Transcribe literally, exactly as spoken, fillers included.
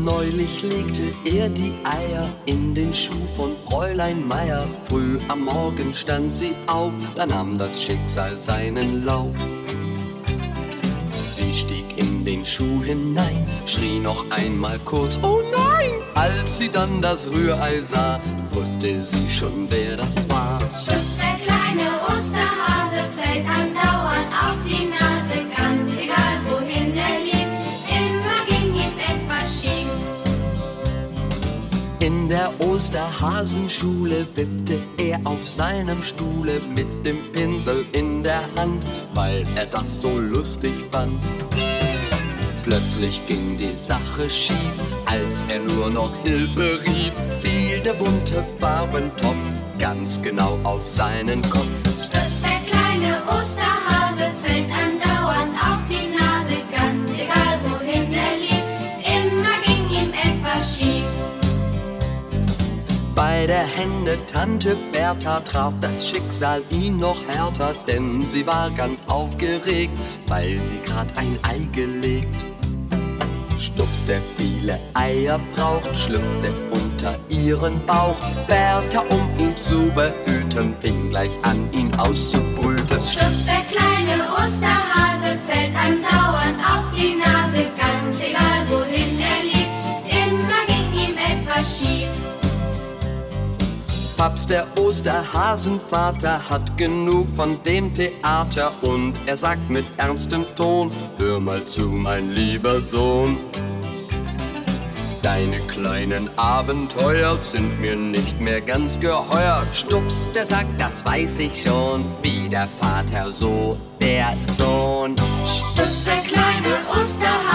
Neulich legte er die Eier in den Schuh von Fräulein Meier. Früh am Morgen stand sie auf, da nahm das Schicksal seinen Lauf. Sie stieg in den Schuh hinein, schrie noch einmal kurz, oh nein! Als sie dann das Rührei sah, wusste sie schon, wer das war. Schutz, der kleine Osterhase fällt andauernd auf die Nase, ganz egal wohin er lief, immer ging ihm etwas schief. In der Osterhasenschule wippte er auf seinem Stuhle mit dem Pinsel in der Hand, weil er das so lustig fand. Plötzlich ging die Sache schief, als er nur noch Hilfe rief, fiel der bunte Farbentopf ganz genau auf seinen Kopf. Stutz, der kleine Osterhase fällt andauernd auf die Nase, ganz egal wohin er lief, immer ging ihm etwas schief. Bei der Henne-Tante Bertha traf das Schicksal ihn noch härter, denn sie war ganz aufgeregt, weil sie grad ein Ei gelegt. Stups, der viele Eier braucht, schlüpfte unter ihren Bauch. Bertha, um ihn zu behüten, fing gleich an, ihn auszubrüten. Stups, der kleine Osterhase fällt andauernd auf die Nase, ganz egal wohin er lief, immer ging ihm etwas schief. Papst, der Osterhasenvater, hat genug von dem Theater und er sagt mit ernstem Ton, hör mal zu, mein lieber Sohn. Deine kleinen Abenteuer sind mir nicht mehr ganz geheuer. Stups, der sagt, das weiß ich schon, wie der Vater, so der Sohn. Stups, der kleine Osterhase